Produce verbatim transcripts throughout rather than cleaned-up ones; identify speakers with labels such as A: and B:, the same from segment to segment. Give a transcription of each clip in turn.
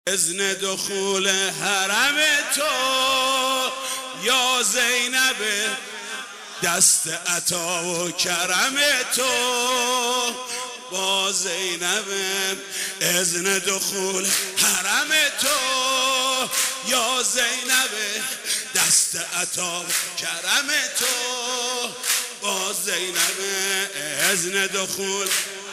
A: اذن دخول حرم تو یا زینب، دست عطا و کرم تو با زینب. اذن دخول حرم تو یا زینب، دست عطا و کرم تو با زینب. اذن دخول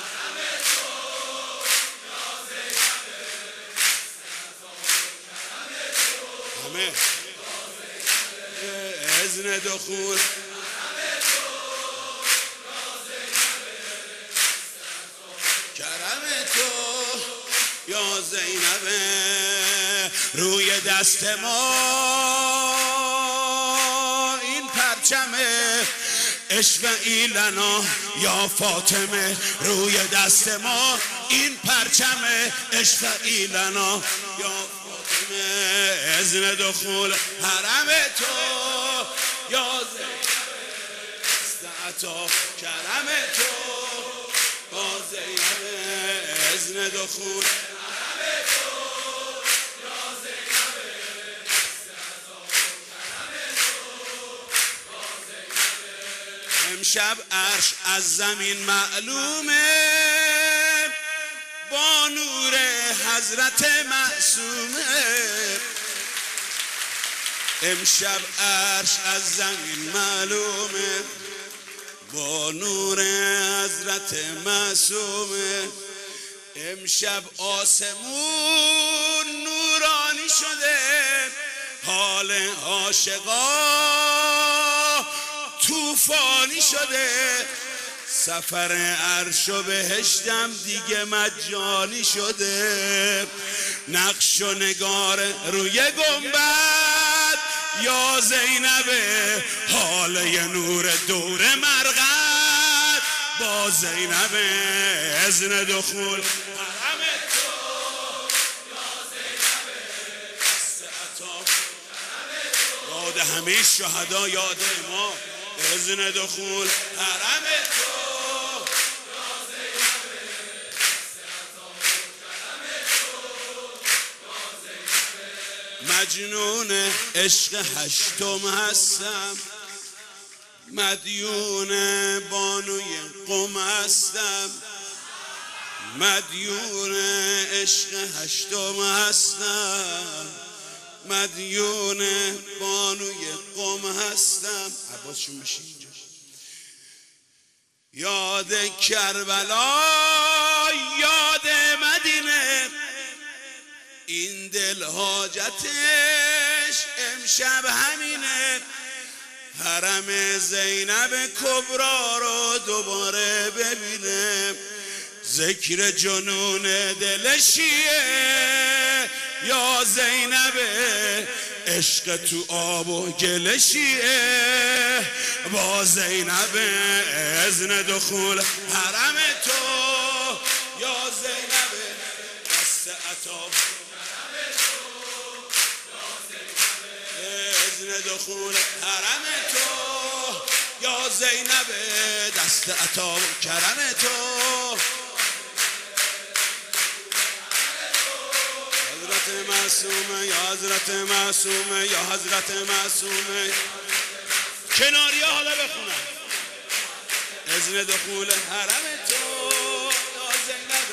A: اذن دخول کرم تو یا زینب. روی دست ما این پرچمه، اشفعی لنا یا فاطمه. روی دست ما این پرچمه، اشفعی لنا یا فاطمه. اذن دخول حرم تو یا زینب، دست عطا کرم تو با زینب. اذن دخول حرم تو یا زینب، دست عطا کرم تو با زینب. امشب عرش از زمین معلومه، با نور حضرت معصومه. امشب عرش از زمین معلومه، با نور حضرت معصومه. امشب آسمون نورانی شده، حال عاشقا طوفانی شده. سفر عرش و بهشتم دیگه مجانی شده. نقش و نگار روی گنبد یا زینب، حاله نور دور مرقد با زینب. اذن دخول حرم تو یا زینب، دست عطا کرم تو. یاد همه شهدا، یاد ما. اذن دخول حرم تو یا زینب، دست عطا کرم تو با زینب. مجنون عشق هشتم هستم، مدیون بانوی قم هستم. مدیون عشق هشتم هستم، مدیون بانوی قم هستم. عباسشون بشین اینجا. یاد کربلا، یاد مدینه، این دل حاجتش امشب همینه. حرم زینب کبرا رو دوباره ببینه. ذکر جنون دل شیعه یا زینب، عشق تو آب و گل شیعه با زینب. اذن دخول حرم تو یا زینب، دست عطا کرم تو یا زینب. اذن دخول حرم تو یا زینب، دست عطا کرم تو. حضرت معصومه یا حضرت معصومه یا حضرت معصومه. کناری ها حالا بخونم. اذن دخول حرم تو یا زینب،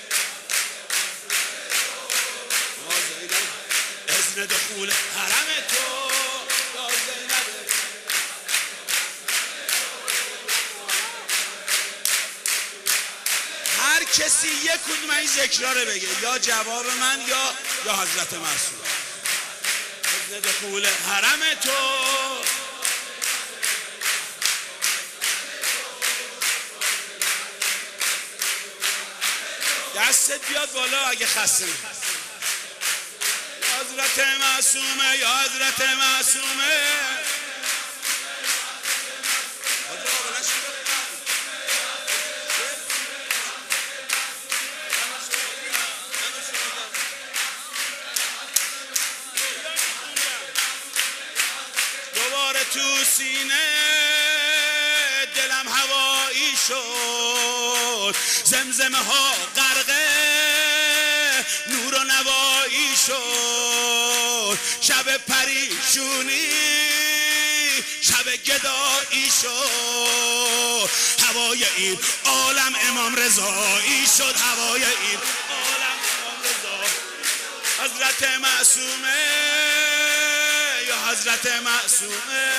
A: یا زینب. اذن دخول حرم تو یا زینب. هر کسی یک کدوم این ذکرها رو بگه، یا جواب من یا یا حضرت معصوم. اذن دخول حرم تو دستت بیاد بالا اگه خسته نه. حضرت معصومه یا حضرت معصومه. دوباره تو سینه دلم هوایی شد، زمزمه ها غرقه نور و نوایی شب پریشونی شب گدایی شد هوای این عالم امام رضایی شد هوای این عالم امام رضا حضرت معصومه یا حضرت معصومه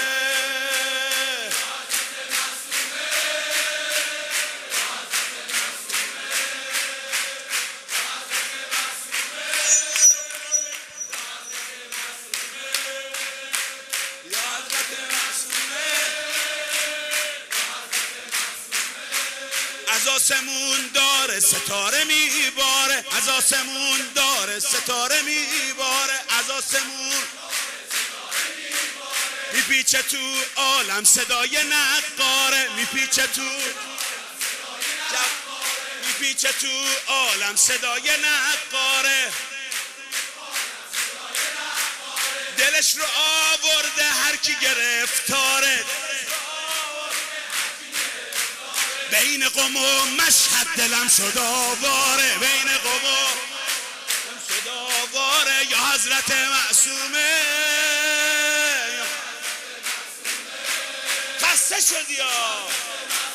A: از آسمون داره ستاره میباره از آسمون داره ستاره میباره از آسمون میپیچه تو عالم صدای نقاره میپیچه تو میپیچه تو عالم صدای نقاره دلش رو آورده هر کی گرفتاره بین قم و مشهد دلم شد آواره بین قم و شد آواره یا حضرت معصومه خسته شد یا